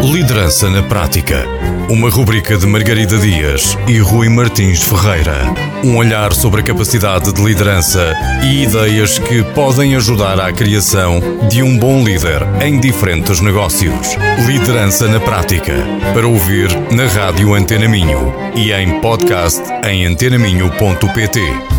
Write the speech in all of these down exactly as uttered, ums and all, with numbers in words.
Liderança na Prática. Uma rubrica de Margarida Dias e Rui Martins Ferreira. Um olhar sobre a capacidade de liderança e ideias que podem ajudar à criação de um bom líder em diferentes negócios. Liderança na Prática. Para ouvir na Rádio Antena Minho e em podcast em antena minho ponto pt.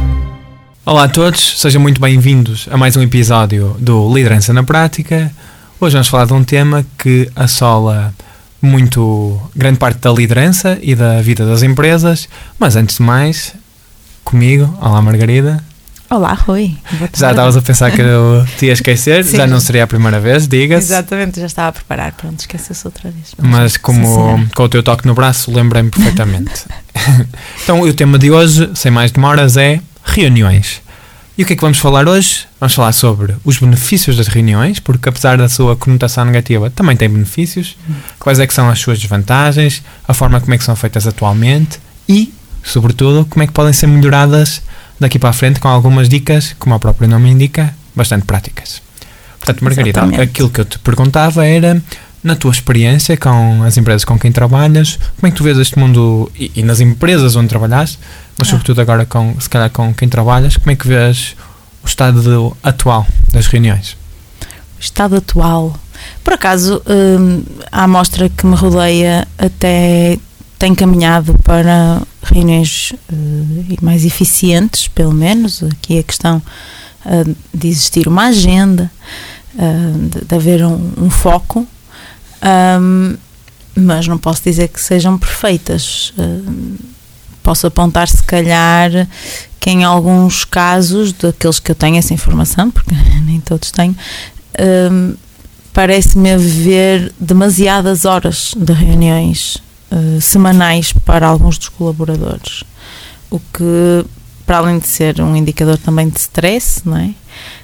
Olá a todos, sejam muito bem-vindos a mais um episódio do Liderança na Prática. Hoje vamos falar de um tema que assola muito grande parte da liderança e da vida das empresas, mas antes de mais, comigo, olá Margarida. Olá Rui. Já estavas a pensar que eu te ia esquecer, Sim. Já não seria a primeira vez, diga-se. Exatamente, já estava a preparar, pronto, esqueceu-se outra vez. Mas como com o teu toque no braço, lembrei-me perfeitamente. Então o tema de hoje, sem mais demoras, é reuniões. E o que é que vamos falar hoje? Vamos falar sobre os benefícios das reuniões, porque apesar da sua conotação negativa, também tem benefícios. Hum. Quais é que são as suas desvantagens, a forma como é que são feitas atualmente e, sobretudo, como é que podem ser melhoradas daqui para a frente com algumas dicas, como o próprio nome indica, bastante práticas. Portanto, Margarida, Exatamente. Aquilo que eu te perguntava era, na tua experiência com as empresas com quem trabalhas, como é que tu vês este mundo e, e nas empresas onde trabalhaste, mas sobretudo agora com, se calhar com quem trabalhas, como é que vês o estado atual das reuniões? O estado atual? Por acaso, hum, a amostra que me rodeia até tem caminhado para reuniões uh, mais eficientes, pelo menos. Aqui a questão uh, de existir uma agenda, uh, de, de haver um, um foco, um, mas não posso dizer que sejam perfeitas. Uh, Posso apontar, se calhar, que em alguns casos, daqueles que eu tenho essa informação, porque nem todos têm, um, parece-me haver demasiadas horas de reuniões uh, semanais para alguns dos colaboradores. O que, para além de ser um indicador também de stress, não é?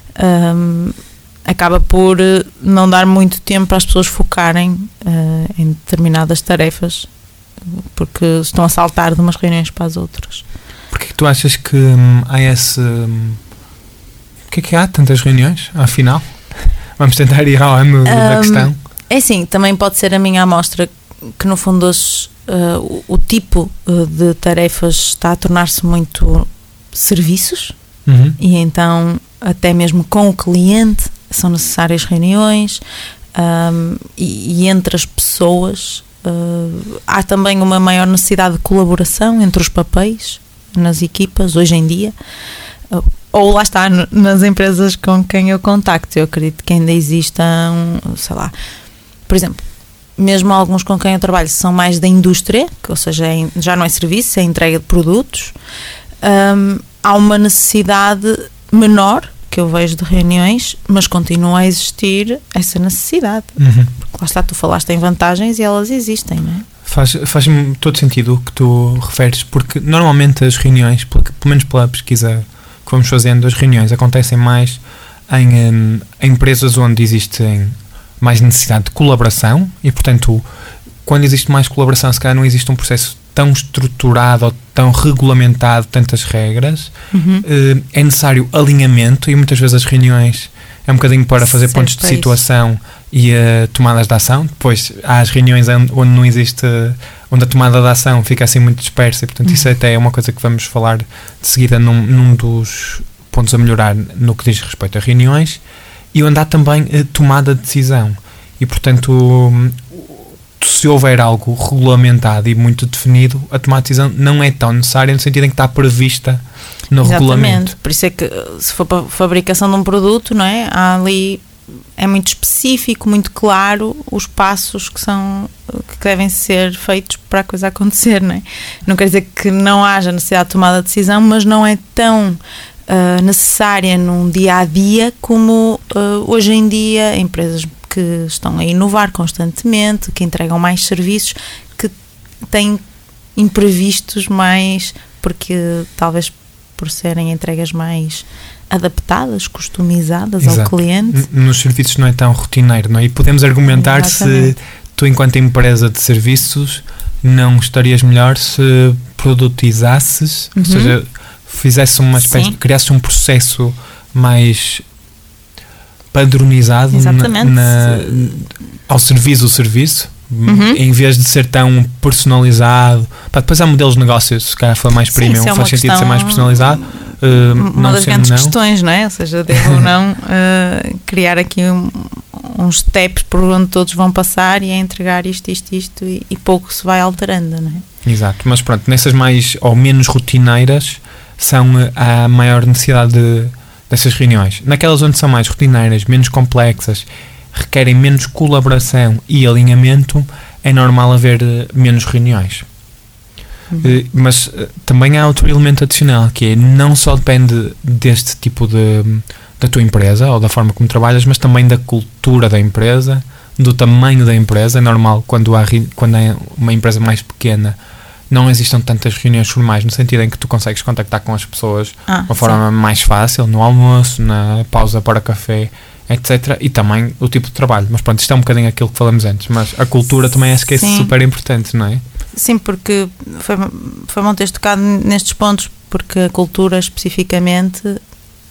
Um, acaba por não dar muito tempo para as pessoas focarem uh, em determinadas tarefas, porque estão a saltar de umas reuniões para as outras. Porquê que tu achas que hum, há esse... Hum, porquê que há tantas reuniões, afinal? Vamos tentar ir ao âmbito um, da questão. É assim, também pode ser a minha amostra que no fundo hoje, uh, o, o tipo uh, de tarefas está a tornar-se muito serviços, uhum. E então até mesmo com o cliente são necessárias reuniões, um, e, e entre as pessoas Uh, há também uma maior necessidade de colaboração entre os papéis nas equipas hoje em dia, uh, ou lá está, n- nas empresas com quem eu contacto. Eu acredito que ainda existam, sei lá, por exemplo, mesmo alguns com quem eu trabalho são mais da indústria, que, ou seja, é, já não é serviço, é entrega de produtos. Um, há uma necessidade menor que eu vejo de reuniões, mas continua a existir essa necessidade. Uhum. Porque lá está, tu falaste em vantagens e elas existem, não é? Faz, faz-me todo sentido o que tu referes, porque normalmente as reuniões, pelo menos pela pesquisa que vamos fazendo, as reuniões acontecem mais em, em, em empresas onde existem mais necessidade de colaboração e, portanto, quando existe mais colaboração, se calhar não existe um processo tão estruturado ou tão regulamentado, tantas regras, uhum. uh, é necessário alinhamento e muitas vezes as reuniões é um bocadinho para fazer certo, pontos de situação e uh, tomadas de ação. Depois há as reuniões onde, onde não existe, onde a tomada de ação fica assim muito dispersa e portanto uhum. isso até é uma coisa que vamos falar de seguida num, num dos pontos a melhorar no que diz respeito a reuniões, e onde há também uh, tomada de decisão e portanto um, se houver algo regulamentado e muito definido, a tomada de decisão não é tão necessária no sentido em que está prevista no Exatamente. Regulamento. Por isso é que se for para a fabricação de um produto, não é? Há ali, é muito específico, muito claro os passos que são, que devem ser feitos para a coisa acontecer, não é? Não quer dizer que não haja necessidade de tomada de decisão, mas não é tão uh, necessária num dia a dia como uh, hoje em dia empresas que estão a inovar constantemente, que entregam mais serviços, que têm imprevistos mais, porque talvez por serem entregas mais adaptadas, customizadas Exato. Ao cliente. Nos serviços não é tão rotineiro, não é? E podemos argumentar Exatamente. Se tu, enquanto empresa de serviços, não estarias melhor se produtizasses, uhum. ou seja, fizesse uma espécie, Sim. criasse um processo mais padronizado na, na, ao serviço do serviço, Uhum. Em vez de ser tão personalizado. Pá, depois há modelos de negócio, se calhar for mais premium, é faz sentido questão, ser mais personalizado. Uh, uma não das grandes não. questões, não é? Ou seja, devo ou não uh, criar aqui um, uns steps por onde todos vão passar e é entregar isto, isto, isto e, e pouco se vai alterando, não é? Exato, mas pronto, nessas mais ou menos rotineiras são a maior necessidade de, dessas reuniões. Naquelas onde são mais rotineiras, menos complexas, requerem menos colaboração e alinhamento, é normal haver menos reuniões. Uhum. Uh, mas uh, também há outro elemento adicional, que é, não só depende deste tipo de da tua empresa ou da forma como trabalhas, mas também da cultura da empresa, do tamanho da empresa. É normal quando há quando é uma empresa mais pequena não existam tantas reuniões formais, no sentido em que tu consegues contactar com as pessoas ah, de uma forma sim. mais fácil, no almoço, na pausa para café, etcétera. E também o tipo de trabalho. Mas pronto, isto é um bocadinho aquilo que falamos antes, mas a cultura também acho que é sim. super importante, não é? Sim, porque foi, foi bom teres tocado nestes pontos, porque a cultura especificamente uh,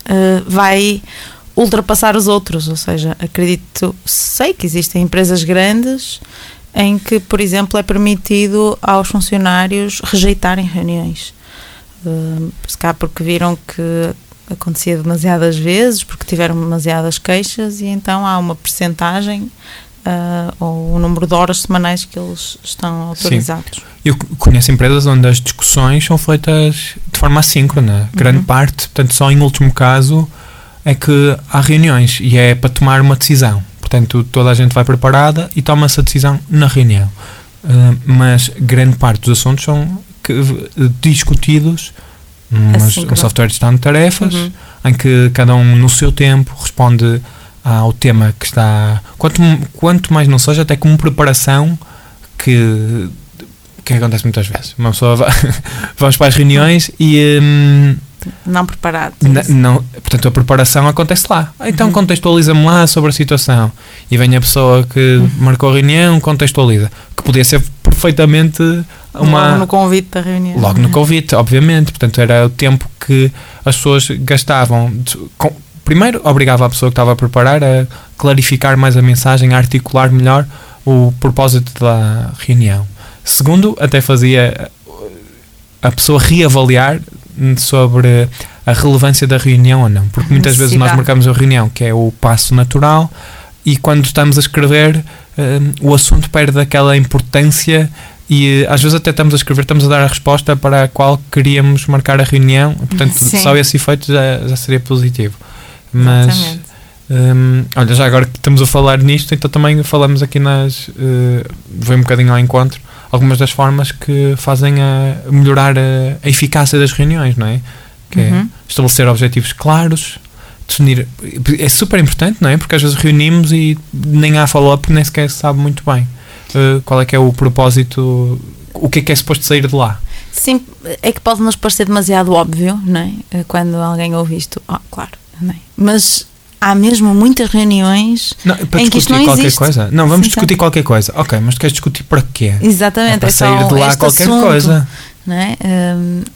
vai ultrapassar os outros, ou seja, acredito, sei que existem empresas grandes em que, por exemplo, é permitido aos funcionários rejeitarem reuniões, uh, se cá porque viram que acontecia demasiadas vezes, porque tiveram demasiadas queixas e então há uma percentagem uh, ou o número de horas semanais que eles estão autorizados. Sim. Eu conheço empresas onde as discussões são feitas de forma assíncrona, grande uhum. parte, portanto só em último caso é que há reuniões e é para tomar uma decisão. Portanto, toda a gente vai preparada e toma-se a decisão na reunião. Uh, mas grande parte dos assuntos são que, discutidos num software de gestão de tarefas, uhum. em que cada um no seu tempo responde ao tema que está... Quanto, quanto mais não seja, até como preparação que, que acontece muitas vezes. Uma pessoa vai, vamos para as reuniões e... Um, não preparado. N- não, portanto, a preparação acontece lá. Então uhum. contextualiza-me lá sobre a situação. E vem a pessoa que uhum. marcou a reunião, contextualiza. Que podia ser perfeitamente uma... Logo no convite da reunião. Logo no convite, obviamente. Portanto, era o tempo que as pessoas gastavam. De, com, primeiro, obrigava a pessoa que estava a preparar a clarificar mais a mensagem, a articular melhor o propósito da reunião. Segundo, até fazia a pessoa reavaliar sobre a relevância da reunião ou não, porque muitas vezes nós marcamos a reunião, que é o passo natural, e quando estamos a escrever um, o assunto perde aquela importância e às vezes até estamos a escrever, estamos a dar a resposta para a qual queríamos marcar a reunião, portanto Sim. só esse efeito já, já seria positivo. Mas um, olha, já agora que estamos a falar nisto, então também falamos aqui nas uh, veio um bocadinho ao encontro algumas das formas que fazem a melhorar a, a eficácia das reuniões, não é? Que uhum. é estabelecer objetivos claros, definir, é super importante, não é? Porque às vezes reunimos e nem há follow-up, porque nem sequer se sabe muito bem uh, qual é que é o propósito, o que é que é suposto sair de lá. Sim, é que pode nos parecer demasiado óbvio, não é? Quando alguém ouve isto, ah, claro, não é? Mas há mesmo muitas reuniões não, para em que isto não qualquer existe. Coisa. Não, vamos Sim, discutir sim. qualquer coisa. Ok, mas tu queres discutir para quê? Exatamente. É para é sair de lá qualquer assunto, coisa. Não é? Um, uh,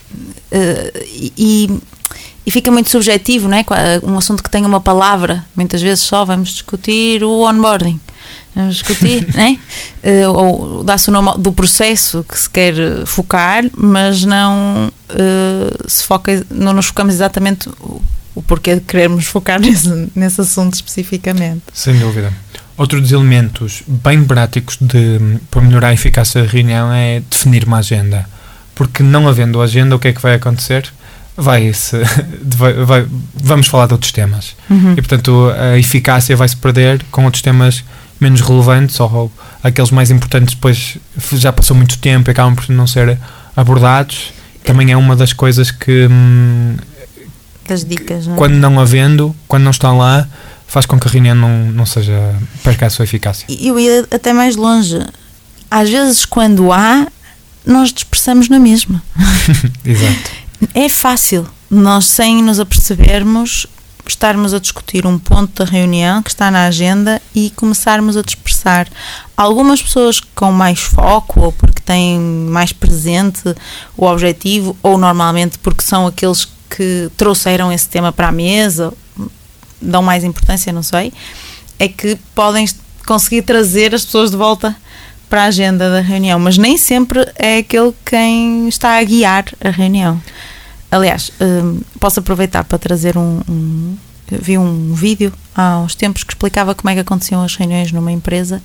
e, e fica muito subjetivo, não é? Um assunto que tem uma palavra, muitas vezes só vamos discutir o onboarding. Vamos discutir, não é? Uh, ou dá-se o nome do processo que se quer focar, mas não uh, se foca, não nos focamos exatamente o o porquê de querermos focar nesse, nesse assunto especificamente. Sem dúvida. Outro dos elementos bem práticos de, para melhorar a eficácia da reunião é definir uma agenda. Porque não havendo agenda, o que é que vai acontecer? Vai -se, vai, vai, vamos falar de outros temas. Uhum. E, portanto, a eficácia vai-se perder com outros temas menos relevantes ou aqueles mais importantes depois já passou muito tempo e acabam por não ser abordados. Também é uma das coisas que... Hum, das dicas, não é? Quando não havendo, quando não estão lá, faz com que a reunião não, não seja, perca a sua eficácia. Eu ia até mais longe. Às vezes, quando há, nós dispersamos na mesma. Exato. É fácil nós, sem nos apercebermos, estarmos a discutir um ponto da reunião que está na agenda e começarmos a dispersar. Algumas pessoas com mais foco, ou porque têm mais presente o objetivo, ou normalmente porque são aqueles que trouxeram esse tema para a mesa, dão mais importância, não sei, é que podem conseguir trazer as pessoas de volta para a agenda da reunião, mas nem sempre é aquele quem está a guiar a reunião. Aliás, um, posso aproveitar para trazer um, um... vi um vídeo há uns tempos que explicava como é que aconteciam as reuniões numa empresa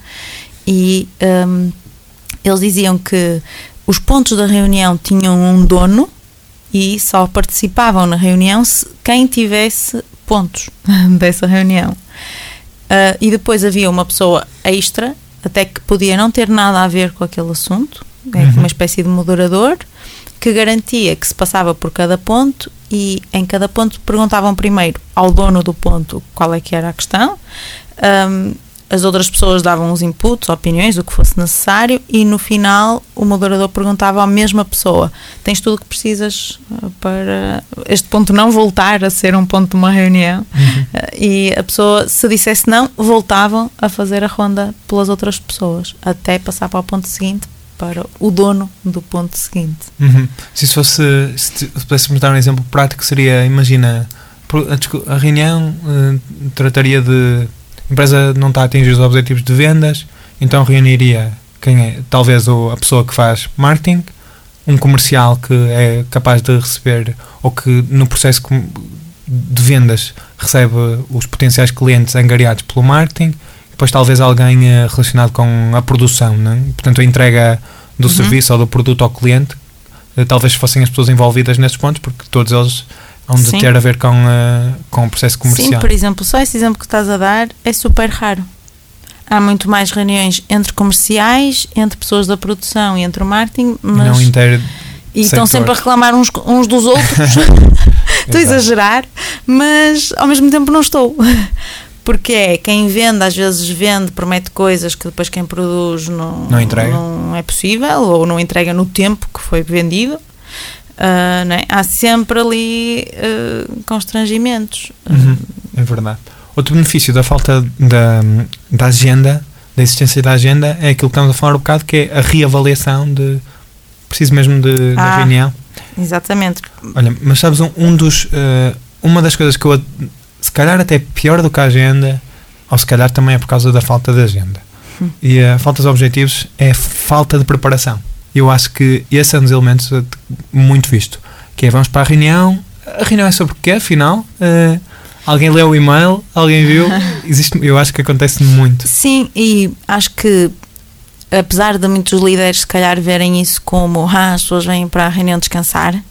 e um, eles diziam que os pontos da reunião tinham um dono e só participavam na reunião se quem tivesse pontos dessa reunião. Uh, e depois havia uma pessoa extra, até que podia não ter nada a ver com aquele assunto, uhum. uma espécie de moderador, que garantia que se passava por cada ponto e em cada ponto perguntavam primeiro ao dono do ponto qual é que era a questão, um, as outras pessoas davam os inputs, opiniões, o que fosse necessário e no final o moderador perguntava à mesma pessoa: tens tudo o que precisas para este ponto não voltar a ser um ponto de uma reunião? Uhum. E a pessoa, se dissesse não, voltavam a fazer a ronda pelas outras pessoas até passar para o ponto seguinte, para o dono do ponto seguinte. Uhum. Se isso fosse, se pudéssemos dar um exemplo prático, seria, imagina, a, a reunião uh, trataria de a empresa não está a atingir os objetivos de vendas, então reuniria quem é, talvez o, a pessoa que faz marketing, um comercial que é capaz de receber, ou que no processo de vendas recebe os potenciais clientes angariados pelo marketing, depois talvez alguém uh, relacionado com a produção, não é? Portanto a entrega do uhum. serviço ou do produto ao cliente, uh, talvez fossem as pessoas envolvidas nesses pontos, porque todos eles hão de Sim. ter a ver com, uh, com o processo comercial. Sim, por exemplo, só esse exemplo que estás a dar é super raro. Há muito mais reuniões entre comerciais, entre pessoas da produção e entre o marketing, mas não inter- e estão sempre a reclamar uns, uns dos outros. Estou a exagerar, mas ao mesmo tempo não estou. Porque é quem vende, às vezes vende, promete coisas que depois quem produz não, não, entrega. não é possível ou não entrega no tempo que foi vendido. Uh, não é? Há sempre ali uh, constrangimentos. Uhum, é verdade. Outro benefício da falta da, da agenda, da existência da agenda, é aquilo que estamos a falar um bocado, que é a reavaliação de, preciso mesmo de, ah, da reunião. Exatamente. Olha, mas sabes, um, um dos, uh, uma das coisas que eu, se calhar até pior do que a agenda, ou se calhar também é por causa da falta de agenda. Hum. E a falta de objetivos é a falta de preparação. Eu acho que esse é um dos elementos muito visto, que é, vamos para a reunião, a reunião é sobre o quê, afinal? Uh, alguém leu o e-mail, alguém viu, existe, eu acho que acontece muito. Sim, e acho que apesar de muitos líderes se calhar verem isso como ah, as pessoas vêm para a reunião descansar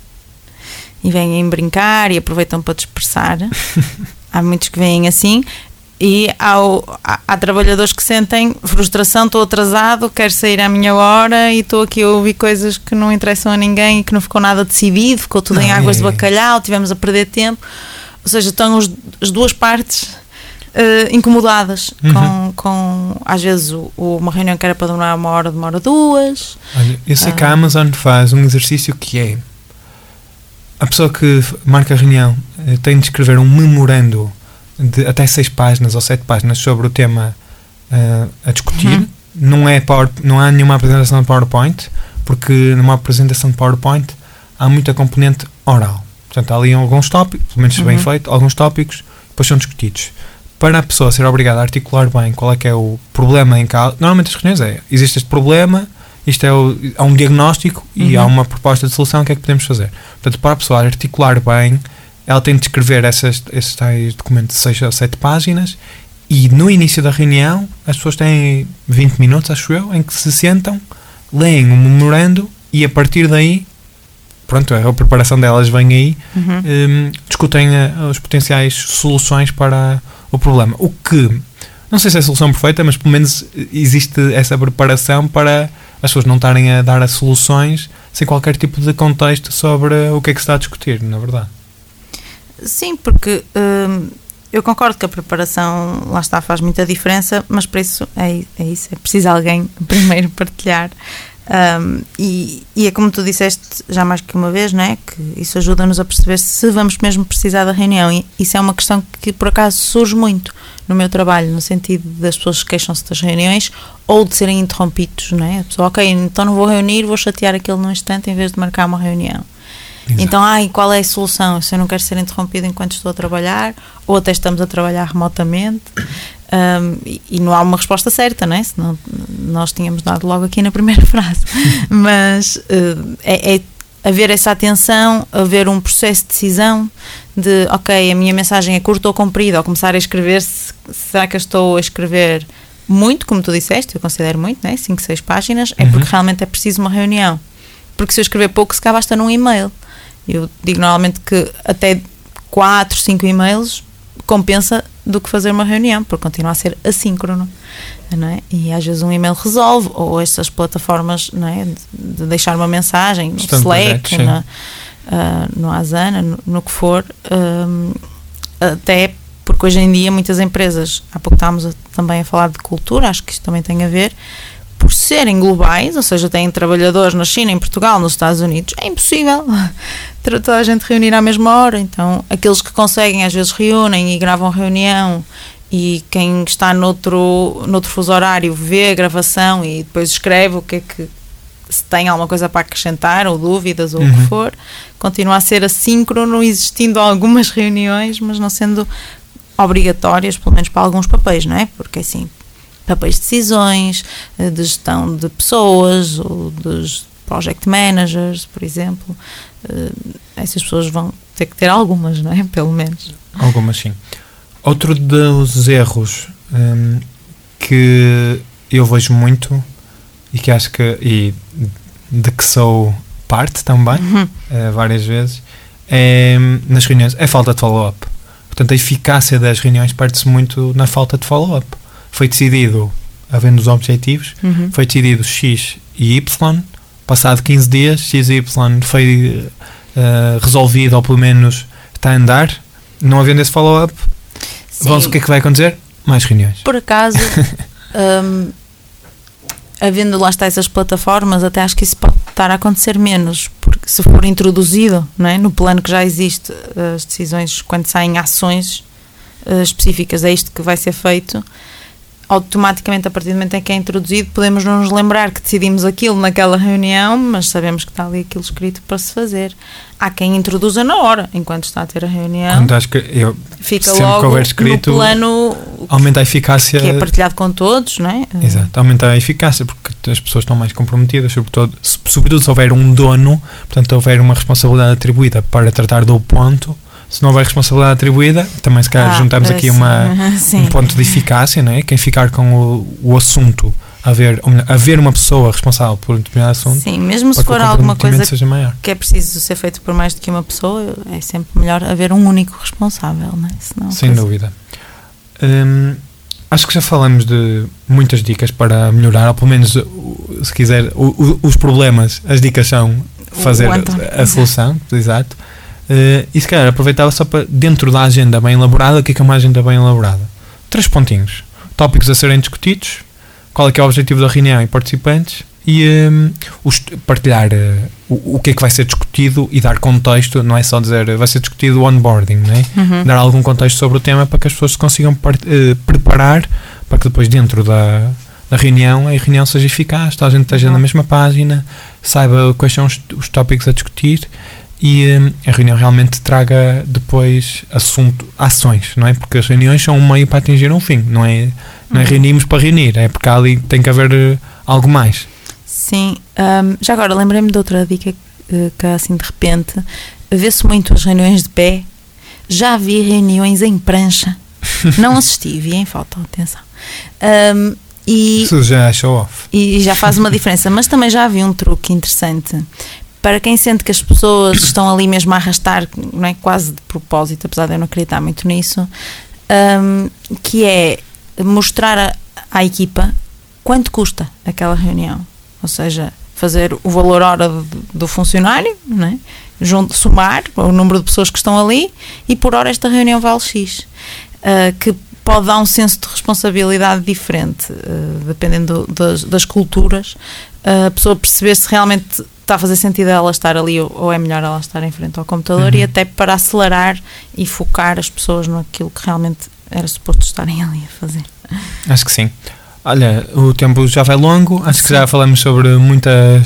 e vêm brincar e aproveitam para dispersar, há muitos que vêm assim. E há, há, há trabalhadores que sentem frustração, estou atrasado, quero sair à minha hora e estou aqui a ouvir coisas que não interessam a ninguém e que não ficou nada decidido, ficou tudo não, em águas é. de bacalhau, tivemos a perder tempo. Ou seja, estão os, as duas partes uh, incomodadas uhum. com, com, às vezes, o, uma reunião que era para demorar uma hora, demora duas. Olha, eu sei uh, que a Amazon faz um exercício que é a pessoa que marca a reunião uh, tem de escrever um memorando de até seis páginas ou sete páginas sobre o tema uh, a discutir. Uhum. Não, é power, não há nenhuma apresentação de PowerPoint, porque numa apresentação de PowerPoint há muita componente oral. Portanto, há ali alguns tópicos, pelo menos uhum. bem feito, alguns tópicos, depois são discutidos. Para a pessoa ser obrigada a articular bem qual é que é o problema em causa, normalmente as reuniões é, existe este problema, isto é o, há um diagnóstico uhum. e há uma proposta de solução, o que é que podemos fazer? Portanto, para a pessoa articular bem, ela tem de escrever essas, esses tais documentos de seis ou sete páginas e no início da reunião as pessoas têm vinte minutos, acho eu, em que se sentam, leem um memorando e a partir daí, pronto, a preparação delas vem aí, uhum. um, discutem a, as potenciais soluções para o problema. O que, não sei se é a solução perfeita, mas pelo menos existe essa preparação para as pessoas não estarem a dar as soluções sem qualquer tipo de contexto sobre o que é que se está a discutir, na verdade. Sim, porque hum, eu concordo que a preparação, lá está, faz muita diferença, mas para isso é, é isso, é preciso alguém primeiro partilhar. Um, e, e é como tu disseste já mais que uma vez, não é? Que isso ajuda-nos a perceber se vamos mesmo precisar da reunião, e isso é uma questão que por acaso surge muito no meu trabalho, no sentido das pessoas que queixam-se das reuniões ou de serem interrompidos, não é? A pessoa, ok, então não vou reunir, vou chatear aquele num instante em vez de marcar uma reunião. Exato. Então, ai, qual é a solução? Se eu não quero ser interrompido enquanto estou a trabalhar, ou até estamos a trabalhar remotamente, um, e, e não há uma resposta certa, não é? Senão nós tínhamos dado logo aqui na primeira frase. Mas uh, é, é haver essa atenção, haver um processo de decisão de, ok, a minha mensagem é curta ou comprida, ou começar a escrever, se, será que eu estou a escrever muito, como tu disseste, eu considero muito, né? cinco, seis páginas, é porque uhum. realmente é preciso uma reunião. Porque se eu escrever pouco, se cá basta num e-mail. Eu digo normalmente que até quatro, cinco e-mails compensa do que fazer uma reunião, porque continua a ser assíncrono, não é? E às vezes um e-mail resolve, ou estas plataformas, não é? de, de deixar uma mensagem no Estão Slack, projetos, na, uh, no Asana, no, no que for, um, até porque hoje em dia muitas empresas, há pouco estávamos a, também a falar de cultura, acho que isto também tem a ver, por serem globais, ou seja, têm trabalhadores na China, em Portugal, nos Estados Unidos, é impossível toda a gente reunir à mesma hora. Então, aqueles que conseguem às vezes reúnem e gravam reunião, e quem está noutro, noutro fuso horário vê a gravação e depois escreve o que é que, se tem alguma coisa para acrescentar, ou dúvidas, ou uhum. o que for, continua a ser assíncrono, existindo algumas reuniões, mas não sendo obrigatórias, pelo menos para alguns papéis, não é? Porque assim, papéis de decisões, de gestão de pessoas, ou dos project managers, por exemplo, essas pessoas vão ter que ter algumas, não é? Pelo menos. Algumas, sim. Outro dos erros hum, que eu vejo muito e que acho que e de que sou parte também, uhum. uh, várias vezes, é, nas reuniões, é falta de follow-up. Portanto, a eficácia das reuniões perde-se muito na falta de follow-up. Foi decidido, havendo os objetivos, uhum. foi decidido X e Y, passado quinze dias, X e Y foi uh, resolvido, ou pelo menos está a andar, não havendo esse follow-up, vamos, o que é que vai acontecer? Mais reuniões. Por acaso, um, havendo lá está essas plataformas, até acho que isso pode estar a acontecer menos, porque se for introduzido, não é, no plano que já existe, as decisões, quando saem ações uh, específicas, é isto que vai ser feito, automaticamente, a partir do momento em que é introduzido, podemos não nos lembrar que decidimos aquilo naquela reunião, mas sabemos que está ali aquilo escrito para se fazer. Há quem introduza na hora, enquanto está a ter a reunião. Quando acho que eu, fica logo que houver escrito, no plano, aumenta a eficácia, que é partilhado com todos, não é? Exato, aumenta a eficácia, porque as pessoas estão mais comprometidas, sobretudo, sobretudo se houver um dono, portanto, houver uma responsabilidade atribuída para tratar do ponto. Se não houver responsabilidade atribuída, também se calhar ah, juntamos aqui uma, um ponto de eficácia, não é? Quem ficar com o, o assunto, haver, haver uma pessoa responsável por um determinado assunto. Sim, mesmo se for alguma coisa que é preciso ser feito por mais do que uma pessoa, é sempre melhor haver um único responsável, não é? Senão, sem coisa... dúvida. Hum, acho que já falamos de muitas dicas para melhorar, ou pelo menos, se quiser, o, o, os problemas, as dicas são fazer a, a solução, exato. Uh, e se calhar aproveitava só para, dentro da agenda bem elaborada, o que é que é uma agenda bem elaborada? Três pontinhos: tópicos a serem discutidos, qual é que é o objetivo da reunião e participantes, e um, os, partilhar uh, o, o que é que vai ser discutido e dar contexto. Não é só dizer vai ser discutido o onboarding, não é? Uhum. Dar algum contexto sobre o tema para que as pessoas se consigam part, uh, preparar para que depois, dentro da, da reunião, a reunião seja eficaz, toda a gente esteja uhum. na mesma página, saiba quais são os, os tópicos a discutir, e um, a reunião realmente traga depois assunto, ações, não é? Porque as reuniões são um meio para atingir um fim, não é, não é reunimos para reunir, é porque ali tem que haver uh, algo mais. Sim, um, já agora lembrei-me de outra dica uh, que assim de repente, vê-se muito as reuniões de pé, já vi reuniões em prancha, não assisti, vi em foto, atenção. Um, e, Isso já é show off. E já faz uma diferença, mas também já vi um truque interessante. Para quem sente que as pessoas estão ali mesmo a arrastar, não é, quase de propósito, apesar de eu não acreditar muito nisso, um, que é mostrar a, à equipa quanto custa aquela reunião. Ou seja, fazer o valor hora do, do funcionário, não é? Junto, somar o número de pessoas que estão ali, e por hora esta reunião vale X. Uh, que pode dar um senso de responsabilidade diferente, uh, dependendo do, das, das culturas, uh, a pessoa perceber se realmente está a fazer sentido ela estar ali, ou, ou é melhor ela estar em frente ao computador, uhum. e até para acelerar e focar as pessoas naquilo que realmente era suposto estarem ali a fazer. Acho que sim. Olha, o tempo já vai longo, acho sim. que já falamos sobre muitas,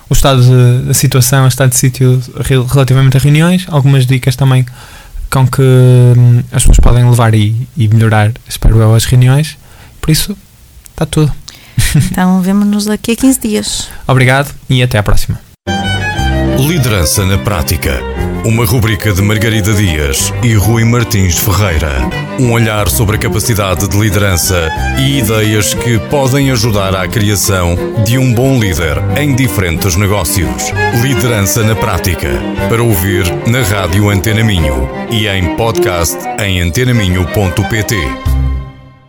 o estado de, da situação, o estado de sítio relativamente a reuniões, algumas dicas também com que hum, as pessoas podem levar e, e melhorar, espero eu, as reuniões. Por isso, está tudo. Então vemo-nos daqui a quinze dias. Obrigado e até à próxima. Liderança na Prática. Uma rubrica de Margarida Dias e Rui Martins de Ferreira. Um olhar sobre a capacidade de liderança e ideias que podem ajudar à criação de um bom líder em diferentes negócios. Liderança na Prática. Para ouvir na Rádio Antena Minho e em podcast em antena minho ponto pt.